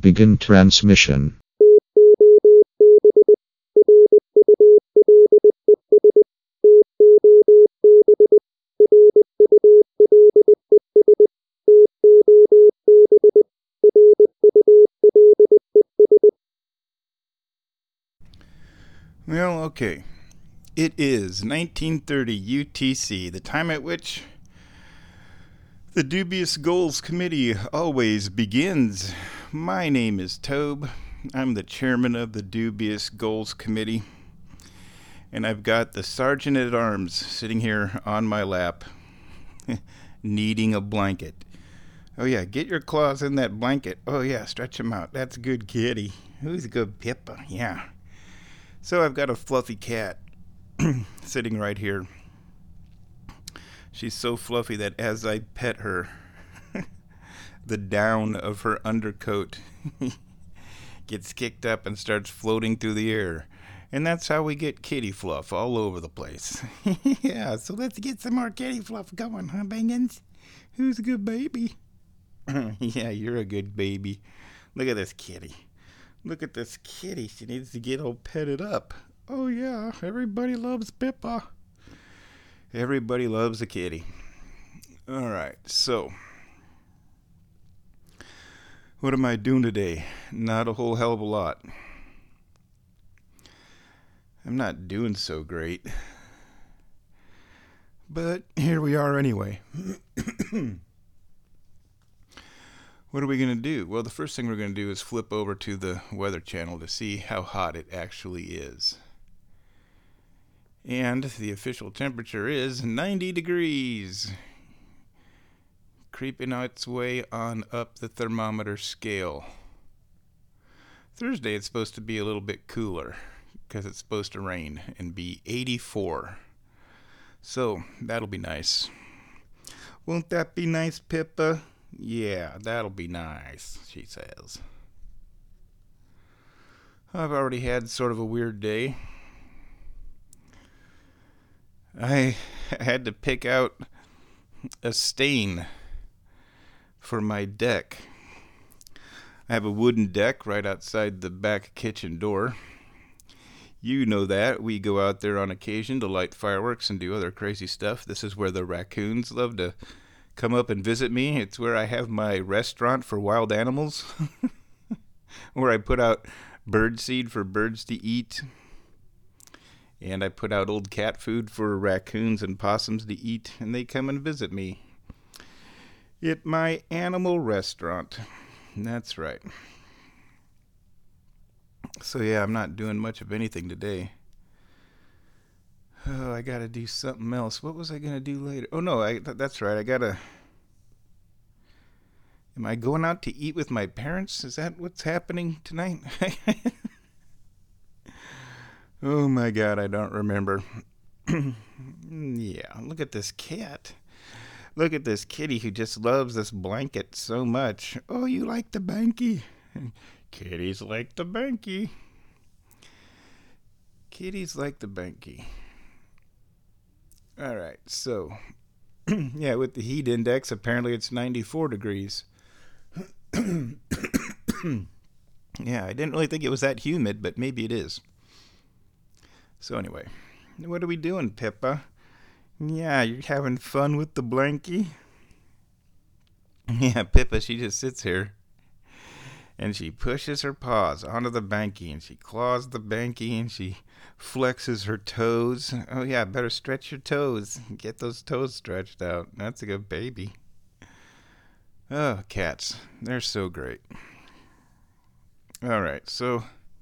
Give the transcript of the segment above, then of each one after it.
begin transmission. Well, okay. It is 1930 UTC, the time at which the Dubious Goals Committee always begins. My name is Tobe. I'm the chairman of the Dubious Goals Committee, and I've got the Sergeant at Arms sitting here on my lap, needing a blanket. Oh yeah, get your claws in that blanket. Oh yeah, stretch them out. That's a good kitty. Who's a good Pippa? Yeah. So I've got a fluffy cat sitting right here. She's so fluffy that as I pet her, the down of her undercoat gets kicked up and starts floating through the air. And that's how we get kitty fluff all over the place. Yeah, so let's get some more kitty fluff going, huh, Bangins? Who's a good baby? Yeah, you're a good baby. Look at this kitty. Look at this kitty. She needs to get all petted up. Oh, yeah. Everybody loves Pippa. Everybody loves a kitty. All right. So, what am I doing today? Not a whole hell of a lot. I'm not doing so great. But here we are anyway. What are we going to do? Well, the first thing we're going to do is flip over to the Weather Channel to see how hot it actually is. And the official temperature is 90 degrees. Creeping its way on up the thermometer scale. Thursday it's supposed to be a little bit cooler because it's supposed to rain and be 84. So, that'll be nice. Won't that be nice, Pippa? Yeah, that'll be nice, she says. I've already had sort of a weird day. I had to pick out a stain for my deck. I have a wooden deck right outside the back kitchen door. You know that. We go out there on occasion to light fireworks and do other crazy stuff. This is where the raccoons love to come up and visit me. It's where I have my restaurant for wild animals, where I put out bird seed for birds to eat, and I put out old cat food for raccoons and possums to eat, and they come and visit me at my animal restaurant. That's right. So yeah, I'm not doing much of anything today. Oh, I gotta do something else. What was I gonna do later? Oh no, that's right. Am I going out to eat with my parents? Is that what's happening tonight? Oh my God, I don't remember. Yeah, look at this cat. Look at this kitty who just loves this blanket so much. Oh, you like the banky? Kitties like the banky. Kitties like the banky. All right, so, yeah, with the heat index, apparently it's 94 degrees. Yeah, I didn't really think it was that humid, but maybe it is. So anyway, what are we doing, Pippa? Yeah, you're having fun with the blankie? Yeah, Pippa, she just sits here, and she pushes her paws onto the banky, and she claws the banky, and she flexes her toes. Oh yeah, better stretch your toes. Get those toes stretched out. That's a good baby. Oh, cats. They're so great. All right, so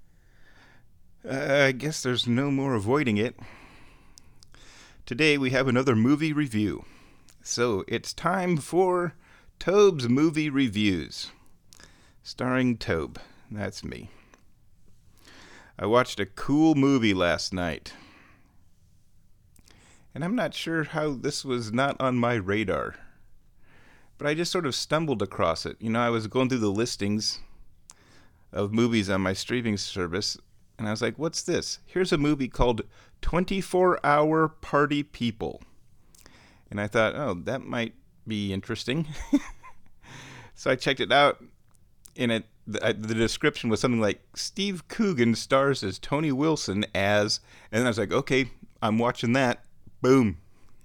I guess there's no more avoiding it. Today we have another movie review. So it's time for Tobe's Movie Reviews. Starring Tobe. That's me. I watched a cool movie last night. And I'm not sure how this was not on my radar. But I just sort of stumbled across it. You know, I was going through the listings of movies on my streaming service, and I was like, what's this? Here's a movie called 24-Hour Party People. And I thought, oh, that might be interesting. So I checked it out, and it the description was something like Steve Coogan stars as Tony Wilson as, and then I was like, okay, I'm watching that. Boom.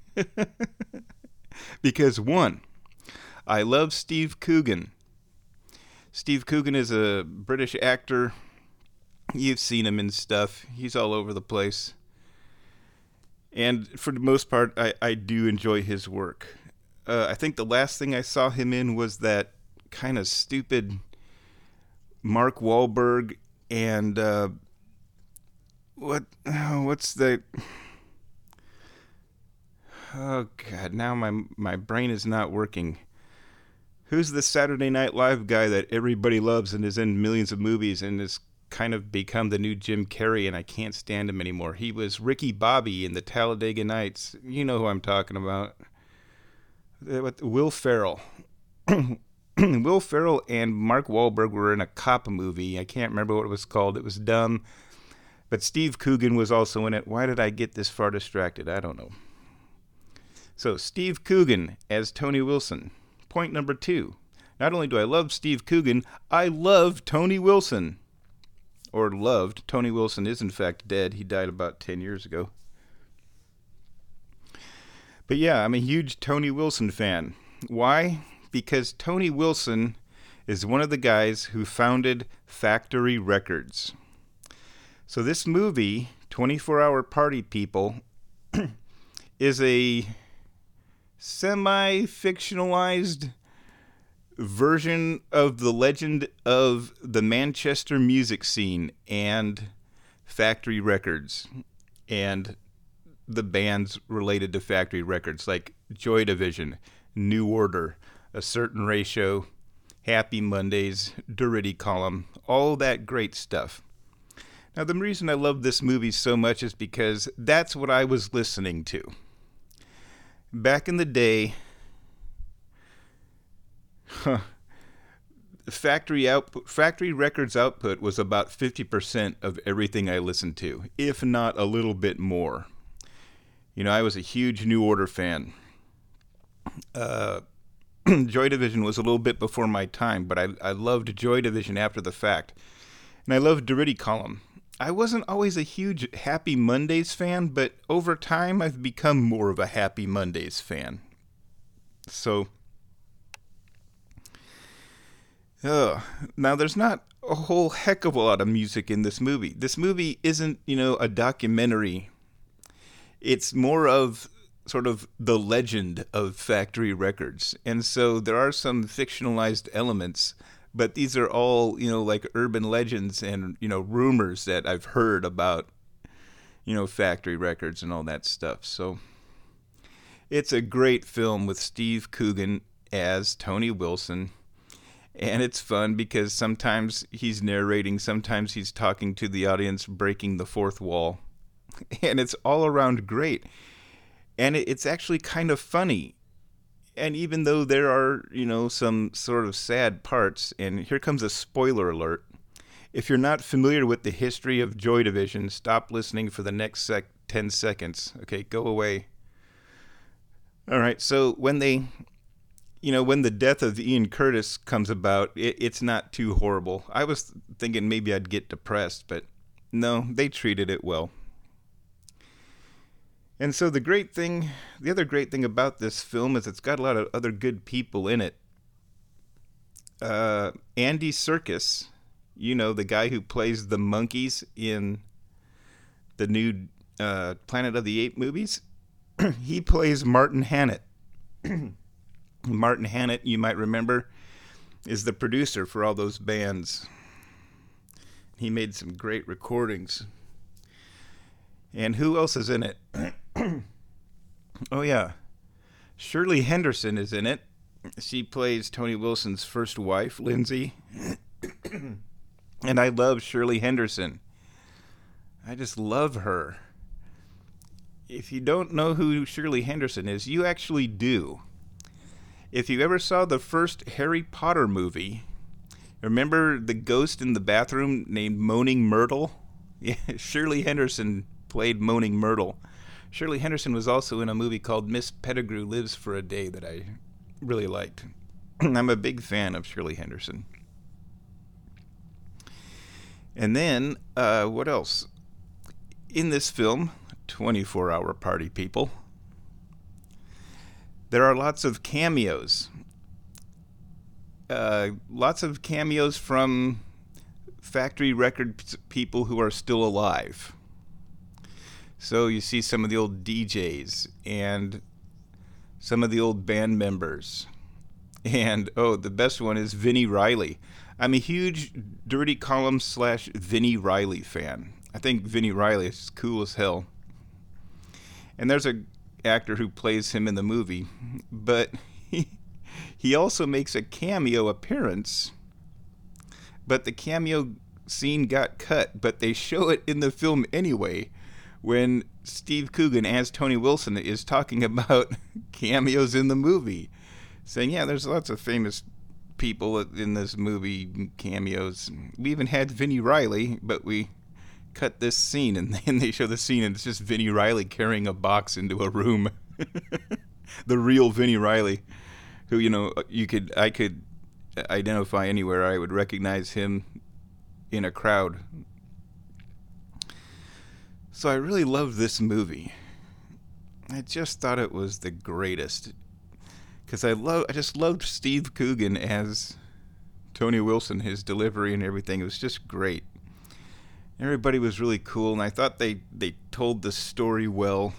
Because one, I love Steve Coogan. Steve Coogan is a British actor. You've seen him in stuff. He's all over the place. And for the most part, I do enjoy his work. I think the last thing I saw him in was that kind of stupid Mark Wahlberg and what's the... Oh, God, now my brain is not working. Who's the Saturday Night Live guy that everybody loves and is in millions of movies and has kind of become the new Jim Carrey, and I can't stand him anymore? He was Ricky Bobby in the Talladega Nights. You know who I'm talking about. Will Ferrell. Will Ferrell and Mark Wahlberg were in a cop movie. I can't remember what it was called. It was dumb. But Steve Coogan was also in it. Why did I get this far distracted? I don't know. So, Steve Coogan as Tony Wilson. Point number 2. Not only do I love Steve Coogan, I love Tony Wilson. Or loved. Tony Wilson is in fact dead. He died about 10 years ago. But yeah, I'm a huge Tony Wilson fan. Why? Because Tony Wilson is one of the guys who founded Factory Records. So this movie, 24-Hour Party People, is a semi-fictionalized version of the legend of the Manchester music scene and Factory Records and the bands related to Factory Records like Joy Division, New Order, A Certain Ratio, Happy Mondays, Durutti Column, all that great stuff. Now, the reason I love this movie so much is because that's what I was listening to. Back in the day, Factory Records output was about 50% of everything I listened to, if not a little bit more. You know, I was a huge New Order fan. Joy Division was a little bit before my time, but I loved Joy Division after the fact. And I loved Durutti Column. I wasn't always a huge Happy Mondays fan, but over time I've become more of a Happy Mondays fan. So, now there's not a whole heck of a lot of music in this movie. This movie isn't, a documentary. It's more of sort of the legend of Factory Records. And so there are some fictionalized elements, but these are all, like urban legends and, rumors that I've heard about, Factory Records and all that stuff. So it's a great film with Steve Coogan as Tony Wilson. And it's fun because sometimes he's narrating, sometimes he's talking to the audience, breaking the fourth wall. And it's all around great. And it's actually kind of funny. And even though there are, some sort of sad parts, and here comes a spoiler alert. If you're not familiar with the history of Joy Division, stop listening for the next 10 seconds. Okay, go away. All right, so when the death of Ian Curtis comes about, it's not too horrible. I was thinking maybe I'd get depressed, but no, they treated it well. And so the other great thing about this film is it's got a lot of other good people in it. Andy Serkis, the guy who plays the monkeys in the new Planet of the Apes movies, he plays Martin Hannett. Martin Hannett, you might remember, is the producer for all those bands. He made some great recordings. And who else is in it? Oh, yeah. Shirley Henderson is in it. She plays Tony Wilson's first wife, Lindsay. And I love Shirley Henderson. I just love her. If you don't know who Shirley Henderson is, you actually do. If you ever saw the first Harry Potter movie, remember the ghost in the bathroom named Moaning Myrtle? Yeah, Shirley Henderson played Moaning Myrtle. Shirley Henderson was also in a movie called Miss Pettigrew Lives for a Day that I really liked. I'm a big fan of Shirley Henderson. And then, what else? In this film, 24-Hour Party People, there are lots of cameos. Lots of cameos from factory record people who are still alive. So you see some of the old DJs and some of the old band members. And, oh, the best one is Vinnie Riley. I'm a huge Dirty Column / Vinnie Riley fan. I think Vinnie Riley is cool as hell. And there's a actor who plays him in the movie, but he also makes a cameo appearance. But the cameo scene got cut, but they show it in the film anyway, when Steve Coogan as Tony Wilson is talking about cameos in the movie, saying, yeah, there's lots of famous people in this movie, cameos. We even had Vinnie Riley, but we cut this scene, and then they show the scene, and it's just Vinnie Riley carrying a box into a room. The real Vinnie Riley, who, I could identify anywhere. I would recognize him in a crowd. So I really loved this movie. I just thought it was the greatest, because I just loved Steve Coogan as Tony Wilson, his delivery and everything. It was just great. Everybody was really cool, and I thought they told the story well.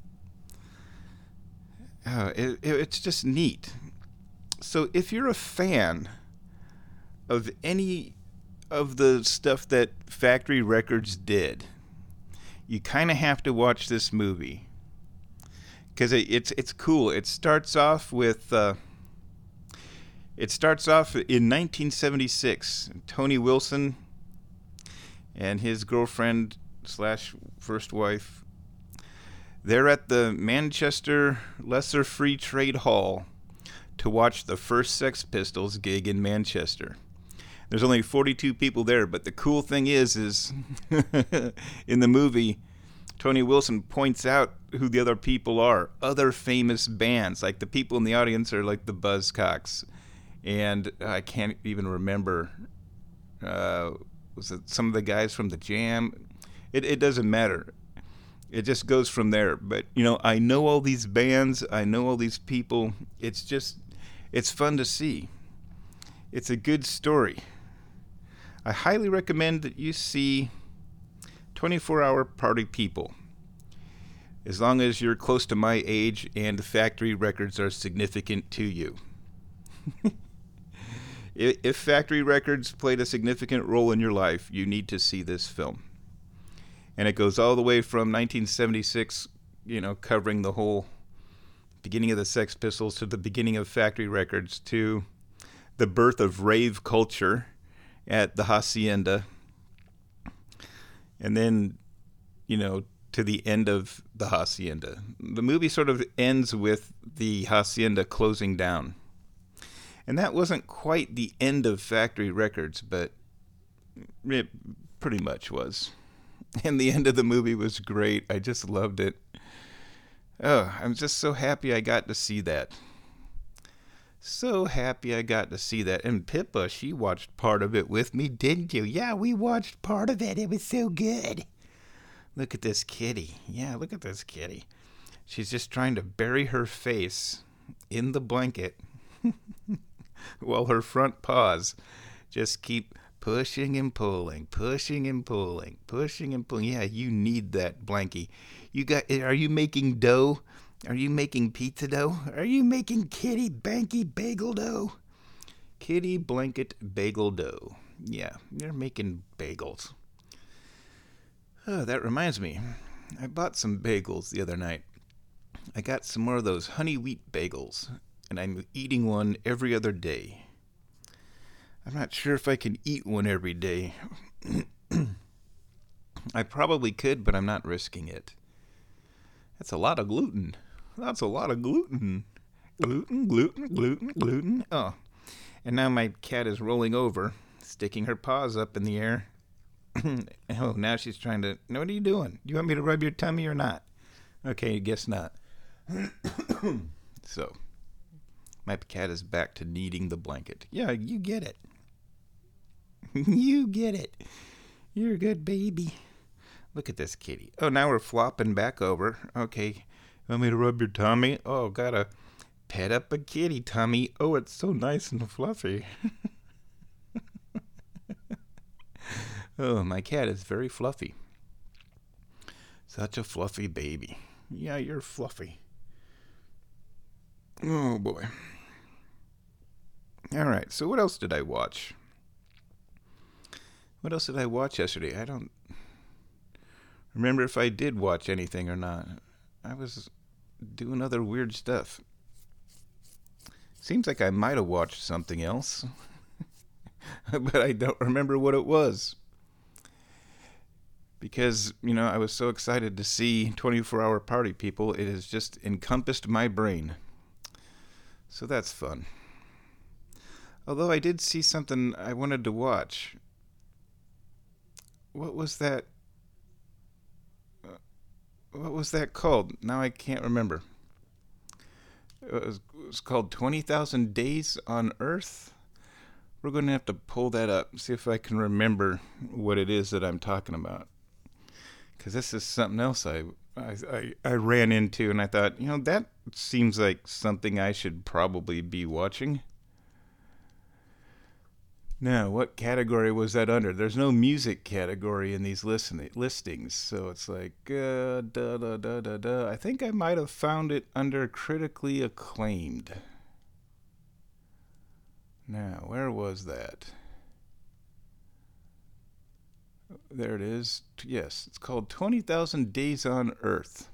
It's just neat. So if you're a fan of any of the stuff that Factory Records did, you kind of have to watch this movie, because it's cool. It starts off in 1976. Tony Wilson and his girlfriend / first wife, they're at the Manchester Lesser Free Trade Hall to watch the first Sex Pistols gig in Manchester. There's only 42 people there, but the cool thing is in the movie, Tony Wilson points out who the other people are, other famous bands. Like, the people in the audience are like the Buzzcocks, and I can't even remember, was it some of the guys from the Jam? It doesn't matter. It just goes from there. But, I know all these bands, I know all these people. It's fun to see. It's a good story. I highly recommend that you see 24-Hour Party People, as long as you're close to my age and Factory Records are significant to you. If Factory Records played a significant role in your life, you need to see this film. And it goes all the way from 1976, covering the whole beginning of the Sex Pistols to the beginning of Factory Records, to the birth of rave culture at the Hacienda, and then, to the end of the Hacienda. The movie sort of ends with the Hacienda closing down. And that wasn't quite the end of Factory Records, but it pretty much was. And the end of the movie was great. I just loved it. Oh, I'm just so happy I got to see that. So happy I got to see that. And Pippa, she watched part of it with me, didn't you? Yeah, we watched part of it. It was so good. Look at this kitty. Yeah, look at this kitty. She's just trying to bury her face in the blanket while her front paws just keep pushing and pulling, pushing and pulling, pushing and pulling. Yeah, you need that blankie. Are you making dough? Are you making pizza dough? Are you making kitty banky bagel dough? Kitty blanket bagel dough. Yeah, you're making bagels. Oh, that reminds me. I bought some bagels the other night. I got some more of those honey wheat bagels, and I'm eating one every other day. I'm not sure if I can eat one every day. I probably could, but I'm not risking it. That's a lot of gluten. That's a lot of gluten. Gluten, gluten, gluten, gluten. Oh, and now my cat is rolling over, sticking her paws up in the air. Oh, now she's trying to... What are you doing? Do you want me to rub your tummy or not? Okay, guess not. So, my cat is back to needing the blanket. Yeah, you get it. You get it. You're a good baby. Look at this kitty. Oh, now we're flopping back over. Okay. Want me to rub your tummy? Oh, gotta pet up a kitty tummy. Oh, it's so nice and fluffy. Oh, my cat is very fluffy. Such a fluffy baby. Yeah, you're fluffy. Oh, boy. All right, so what else did I watch? What else did I watch yesterday? I don't remember if I did watch anything or not. I was doing other weird stuff. Seems like I might have watched something else, but I don't remember what it was. Because, I was so excited to see 24-Hour Party People, it has just encompassed my brain. So that's fun. Although I did see something I wanted to watch. What was that? What was that called? Now I can't remember. It was called 20,000 Days on Earth. We're going to have to pull that up, see if I can remember what it is that I'm talking about. Because this is something else I ran into, and I thought, that seems like something I should probably be watching. Now, what category was that under? There's no music category in these listings, so it's like, I think I might have found it under critically acclaimed. Now, where was that? There it is. Yes, it's called 20,000 Days on Earth.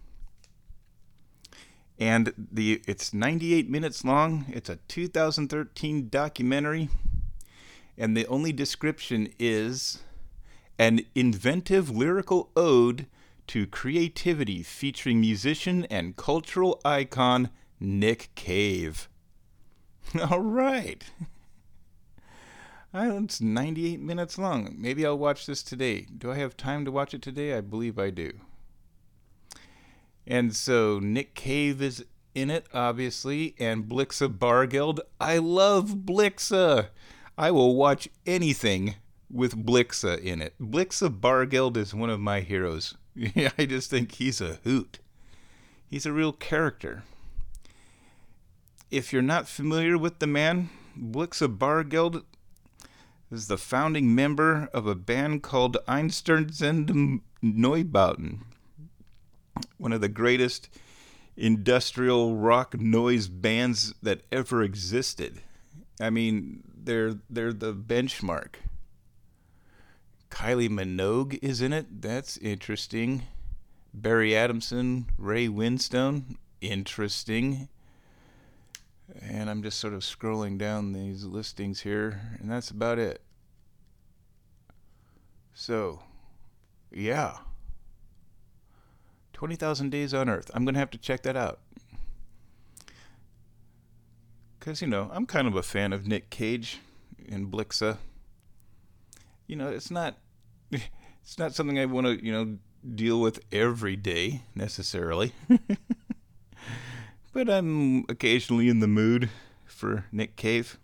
And it's 98 minutes long. It's a 2013 documentary. And the only description is an inventive lyrical ode to creativity featuring musician and cultural icon Nick Cave. All right. It's 98 minutes long. Maybe I'll watch this today. Do I have time to watch it today? I believe I do. And so Nick Cave is in it, obviously, and Blixa Bargeld. I love Blixa. I will watch anything with Blixa in it. Blixa Bargeld is one of my heroes. I just think he's a hoot. He's a real character. If you're not familiar with the man, Blixa Bargeld is the founding member of a band called Einstürzende Neubauten, one of the greatest industrial rock noise bands that ever existed. I mean, they're the benchmark. Kylie Minogue is in it. That's interesting. Barry Adamson, Ray Winstone, interesting. And I'm just sort of scrolling down these listings here, and that's about it. So, yeah. 20,000 Days on Earth. I'm going to have to check that out. Because, I'm kind of a fan of Nick Cage and Blixa. It's not something I want to, deal with every day, necessarily. But I'm occasionally in the mood for Nick Cave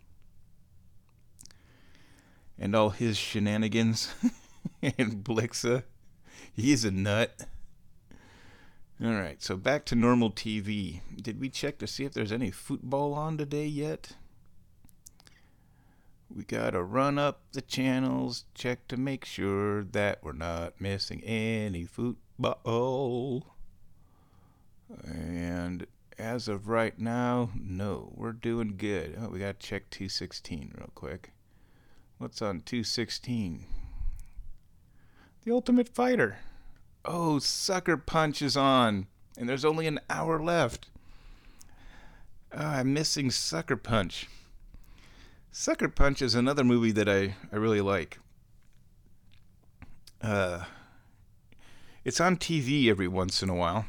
and all his shenanigans. And Blixa, he's a nut. All right, so back to normal TV. Did we check to see if there's any football on today yet? We gotta run up the channels, check to make sure that we're not missing any football. And as of right now, no, we're doing good. Oh, we gotta check 216 real quick. What's on 216? The Ultimate Fighter. Oh, Sucker Punch is on, and there's only an hour left. I'm missing Sucker Punch. Sucker Punch is another movie that I really like. It's on TV every once in a while,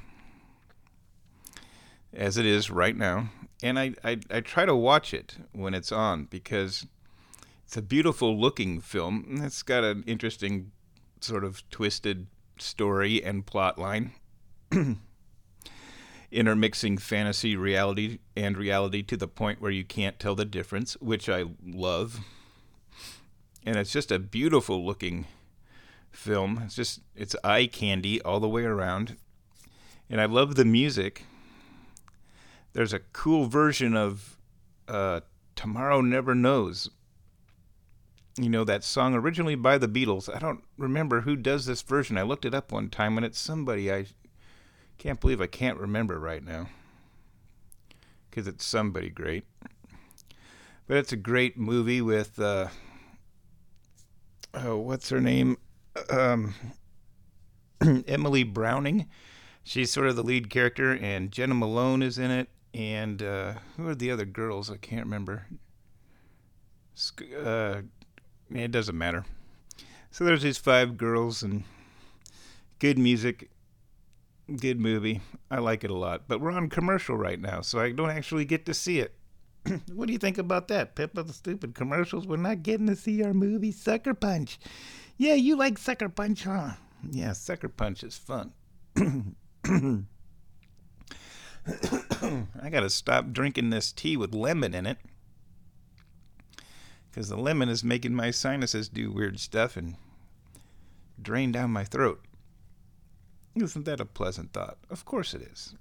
as it is right now, and I try to watch it when it's on because it's a beautiful looking film. It's got an interesting sort of twisted story and plot line, intermixing fantasy reality to the point where you can't tell the difference, which I love. And it's just a beautiful looking film. It's eye candy all the way around. And I love the music. There's a cool version of Tomorrow Never Knows. You know, that song originally by the Beatles. I don't remember who does this version. I looked it up one time, and it's somebody I can't believe I can't remember right now. Because it's somebody great. But it's a great movie with, what's her name? Emily Browning. She's sort of the lead character, and Jenna Malone is in it. And who are the other girls? I can't remember. It doesn't matter. So there's these 5 girls, and good music, good movie. I like it a lot. But we're on commercial right now, so I don't actually get to see it. What do you think about that, Pippa? The stupid commercials. We're not getting to see our movie, Sucker Punch. Yeah, you like Sucker Punch, huh? Yeah, Sucker Punch is fun. I gotta stop drinking this tea with lemon in it, because the lemon is making my sinuses do weird stuff and drain down my throat. Isn't that a pleasant thought? Of course it is.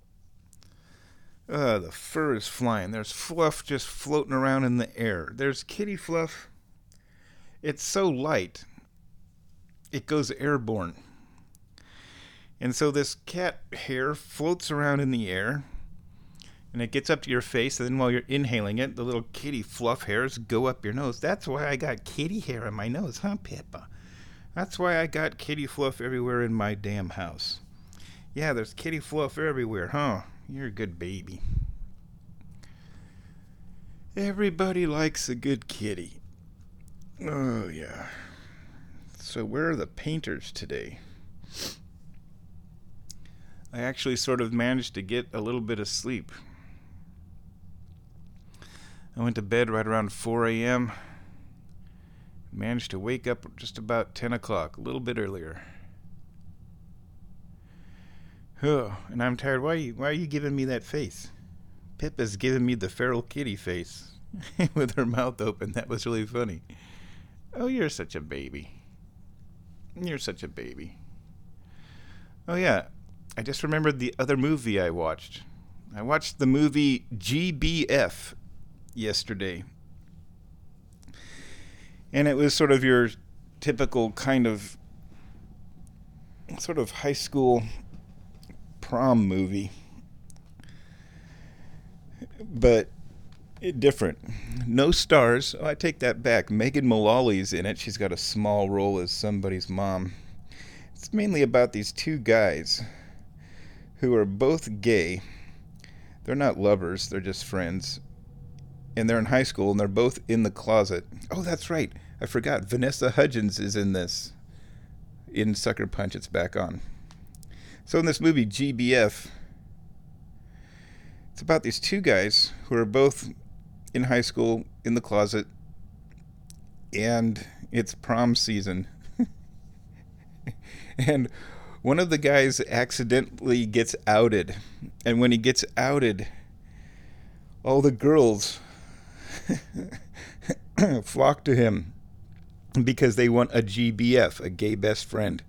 The fur is flying. There's fluff just floating around in the air. There's kitty fluff. It's so light, it goes airborne. And so this cat hair floats around in the air, and it gets up to your face, and then while you're inhaling it, the little kitty fluff hairs go up your nose. That's why I got kitty hair in my nose, huh, Pippa? That's why I got kitty fluff everywhere in my damn house. Yeah, there's kitty fluff everywhere, huh? You're a good baby. Everybody likes a good kitty. Oh, yeah. So where are the painters today? I actually sort of managed to get a little bit of sleep. I went to bed right around 4 a.m. Managed to wake up just about 10 o'clock, a little bit earlier. Oh, and I'm tired. Why are you giving me that face? Pippa's giving me the feral kitty face with her mouth open. That was really funny. Oh, you're such a baby. You're such a baby. Oh, yeah. I just remembered the other movie I watched. I watched the movie GBF yesterday. And it was sort of your typical kind of sort of high school prom movie. But different. No stars. Oh, I take that back. Megan Mullally's in it. She's got a small role as somebody's mom. It's mainly about these 2 guys who are both gay. They're not lovers, they're just friends. And they're in high school, and they're both in the closet. Oh, that's right. I forgot. Vanessa Hudgens is in this. In Sucker Punch, it's back on. So in this movie, GBF, it's about these 2 guys who are both in high school, in the closet, and it's prom season. And one of the guys accidentally gets outed. And when he gets outed, all the girls flock to him because they want a GBF, a gay best friend.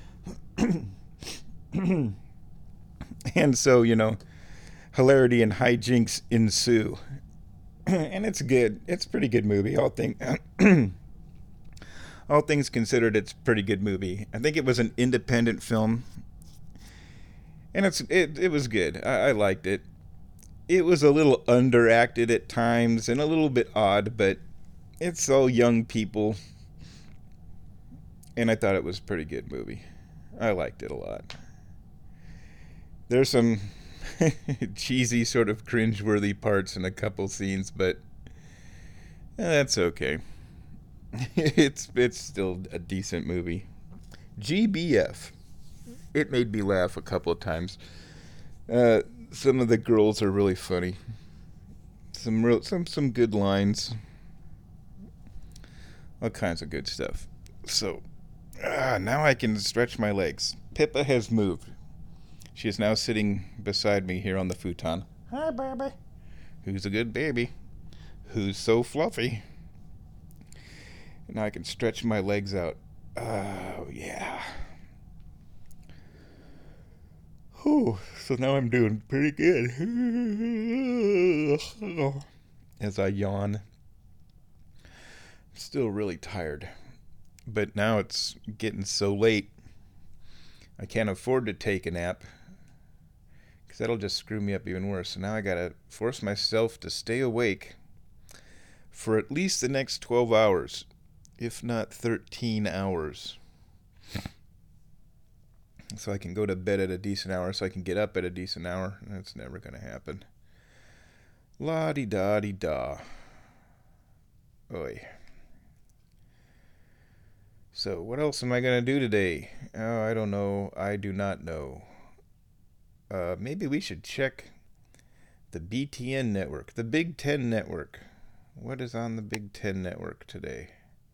And so, hilarity and hijinks ensue. And it's good. It's a pretty good movie. All things considered, it's a pretty good movie. I think it was an independent film, and it was good. I liked it. It was a little underacted at times and a little bit odd, but it's all young people, and I thought it was a pretty good movie. I liked it a lot. There's some cheesy, sort of cringeworthy parts in a couple scenes, but that's okay. It's still a decent movie. GBF. It made me laugh a couple of times. Some of the girls are really funny. Some good lines. All kinds of good stuff. So, now I can stretch my legs. Pippa has moved. She is now sitting beside me here on the futon. Hi, baby. Who's a good baby? Who's so fluffy? Now I can stretch my legs out Oh, yeah. Oh, so now I'm doing pretty good. As I yawn. Still really tired. But now it's getting so late. I can't afford to take a nap. Because that'll just screw me up even worse. So now I gotta force myself to stay awake for at least the next 12 hours. If not 13 hours. So I can go to bed at a decent hour, so I can get up at a decent hour. That's never going to happen. La-di-da-di-da. Oy. So, what else am I going to do today? Oh, I don't know. I do not know. Maybe we should check the BTN network. The Big Ten network. What is on the Big Ten network today?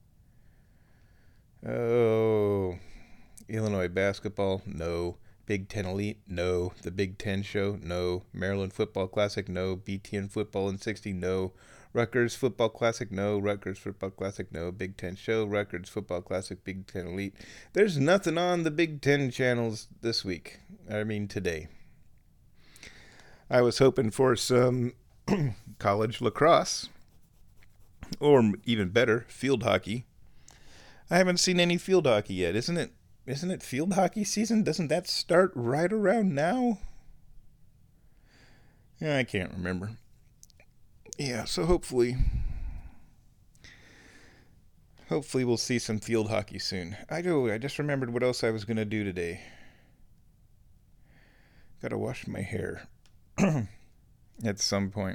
Oh... Illinois basketball, no. Big Ten Elite, no. The Big Ten Show, no. Maryland Football Classic, no. BTN Football in 60, no. Rutgers Football Classic, no. Rutgers Football Classic, no. Big Ten Show, Rutgers Football Classic, Big Ten Elite. There's nothing on the Big Ten channels this week. I mean, today. I was hoping for some college lacrosse, or even better, field hockey. I haven't seen any field hockey yet, isn't it field hockey season? Doesn't that start right around now? Yeah, I can't remember. Yeah, so hopefully we'll see some field hockey soon. I just remembered what else I was going to do today. Gotta wash my hair at some point.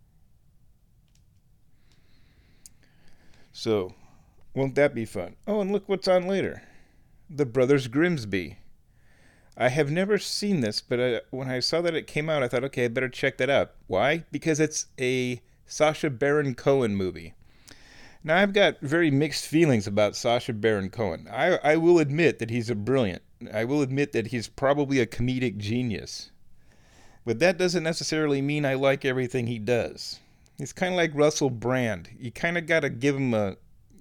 So, won't that be fun? Oh, and look what's on later. The Brothers Grimsby. I have never seen this, but when I saw that it came out, I thought, okay, I better check that out. Why? Because it's a Sacha Baron Cohen movie. Now, I've got very mixed feelings about Sacha Baron Cohen. I will admit that he's brilliant. I will admit that he's probably a comedic genius. But that doesn't necessarily mean I like everything he does. He's kind of like Russell Brand. You kind of got to give him a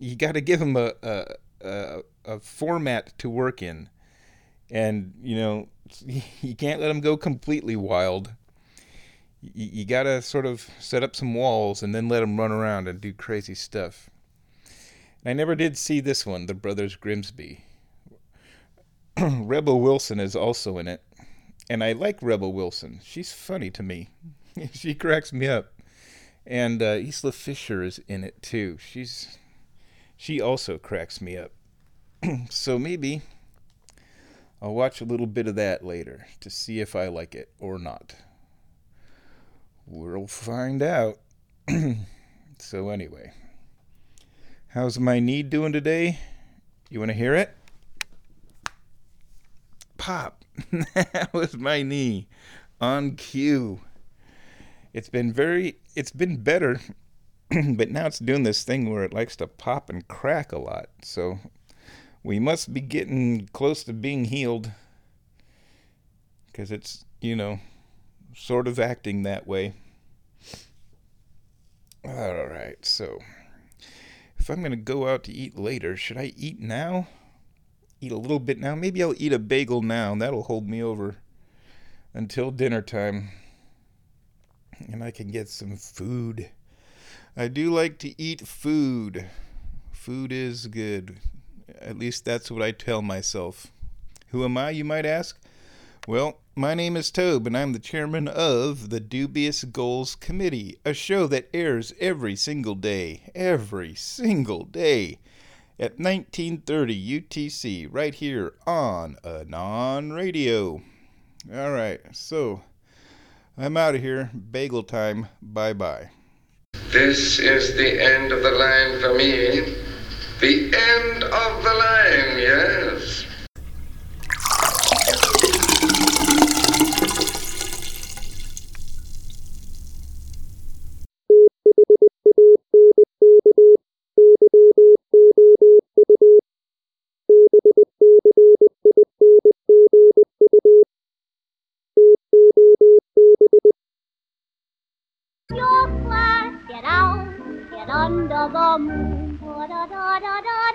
format to work in, and you can't let him go completely wild. You gotta sort of set up some walls and then let him run around and do crazy stuff. And I never did see this one, The Brothers Grimsby. Rebel Wilson is also in it, and I like Rebel Wilson. She's funny to me. She cracks me up. And Isla Fisher is in it too. She also cracks me up. So maybe I'll watch a little bit of that later to see if I like it or not. We'll find out. So anyway, how's my knee doing today? You want to hear it? Pop. That was my knee on cue. It's been better, but now it's doing this thing where it likes to pop and crack a lot. So we must be getting close to being healed, because it's, sort of acting that way. All right, so if I'm going to go out to eat later, should I eat now? Eat a little bit now? Maybe I'll eat a bagel now, and that'll hold me over until dinner time. And I can get some food. I do like to eat food. Food is good. At least that's what I tell myself. Who am I, you might ask? Well, my name is Tobe, and I'm the chairman of the Dubious Goals Committee, a show that airs every single day at 1930 UTC, right here on Anon Radio. All right, so I'm out of here. Bagel time. Bye-bye. This is the end of the line for me. The end of the line, yes. Your class, get out, get under the moon. Da da da da da.